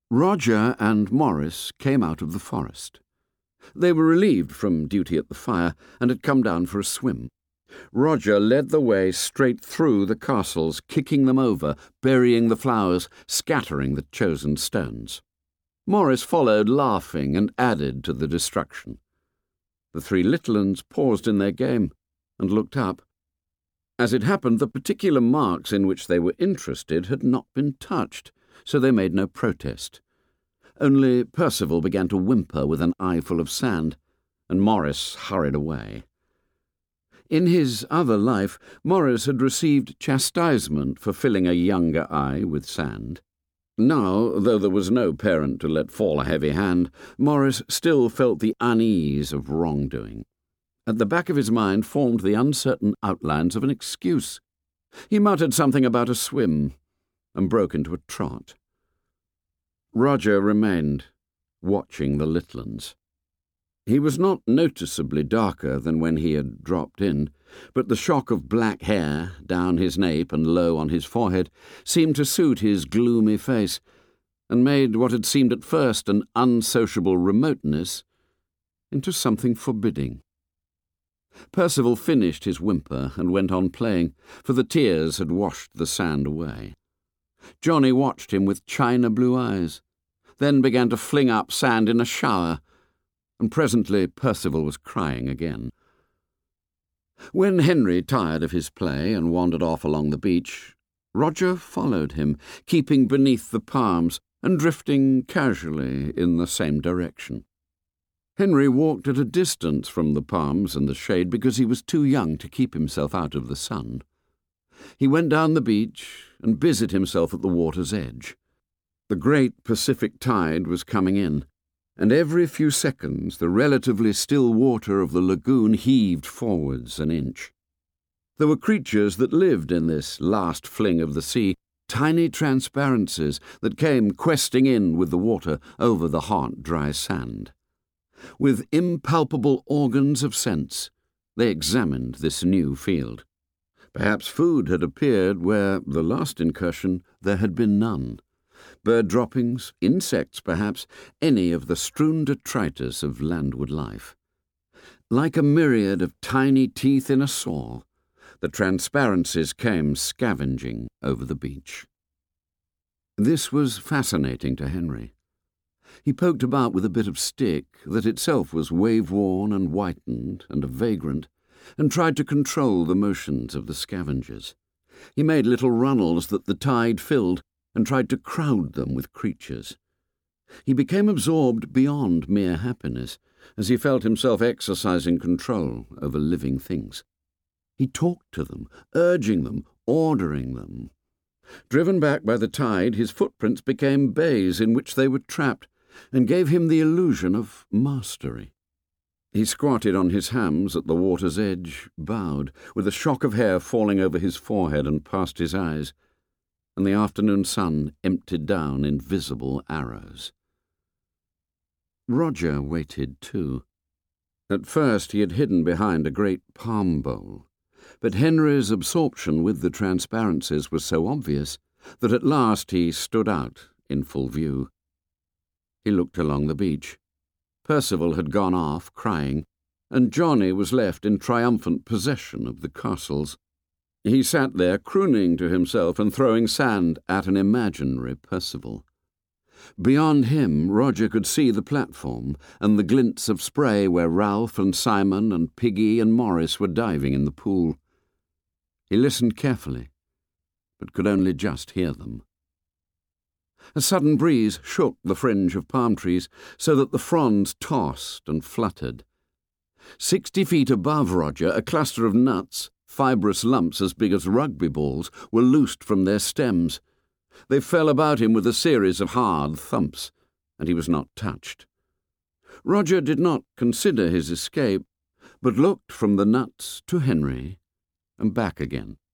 Roger and Morris came out of the forest. They were relieved from duty at the fire and had come down for a swim. Roger led the way straight through the castles, kicking them over, burying the flowers, scattering the chosen stones. Morris followed, laughing, and added to the destruction. The three little uns paused in their game and looked up. As it happened, the particular marks in which they were interested had not been touched, so they made no protest. Only Percival began to whimper with an eye full of sand, and Morris hurried away. In his other life, Morris had received chastisement for filling a younger eye with sand. Now, though there was no parent to let fall a heavy hand, Morris still felt the unease of wrongdoing. At the back of his mind formed the uncertain outlines of an excuse. He muttered something about a swim, and broke into a trot. Roger remained, watching the little uns. He was not noticeably darker than when he had dropped in, but the shock of black hair down his nape and low on his forehead seemed to suit his gloomy face, and made what had seemed at first an unsociable remoteness into something forbidding. Percival finished his whimper and went on playing, for the tears had washed the sand away. Johnny watched him with china blue eyes, then began to fling up sand in a shower, and presently Percival was crying again. When Henry tired of his play and wandered off along the beach, Roger followed him, keeping beneath the palms and drifting casually in the same direction. Henry walked at a distance from the palms and the shade because he was too young to keep himself out of the sun. He went down the beach and busied himself at the water's edge. The great Pacific tide was coming in, and every few seconds the relatively still water of the lagoon heaved forwards an inch. There were creatures that lived in this last fling of the sea, tiny transparencies that came questing in with the water over the hot, dry sand. With impalpable organs of sense, they examined this new field. Perhaps food had appeared where, the last incursion, there had been none. Bird droppings, insects perhaps, any of the strewn detritus of landward life. Like a myriad of tiny teeth in a saw, the transparencies came scavenging over the beach. This was fascinating to Henry. He poked about with a bit of stick that itself was wave-worn and whitened and a vagrant, and tried to control the motions of the scavengers. He made little runnels that the tide filled and tried to crowd them with creatures. He became absorbed beyond mere happiness as he felt himself exercising control over living things. He talked to them, urging them, ordering them. Driven back by the tide, his footprints became bays in which they were trapped, and gave him the illusion of mastery. He squatted on his hams at the water's edge, bowed, with a shock of hair falling over his forehead and past his eyes, and the afternoon sun emptied down invisible arrows. Roger waited too. At first he had hidden behind a great palm bowl, but Henry's absorption with the transparencies was so obvious that at last he stood out in full view. He looked along the beach. Percival had gone off, crying, and Johnny was left in triumphant possession of the castles. He sat there crooning to himself and throwing sand at an imaginary Percival. Beyond him, Roger could see the platform and the glints of spray where Ralph and Simon and Piggy and Morris were diving in the pool. He listened carefully, but could only just hear them. A sudden breeze shook the fringe of palm trees so that the fronds tossed and fluttered. 60 feet above Roger, a cluster of nuts, fibrous lumps as big as rugby balls, were loosed from their stems. They fell about him with a series of hard thumps, and he was not touched. Roger did not consider his escape, but looked from the nuts to Henry and back again.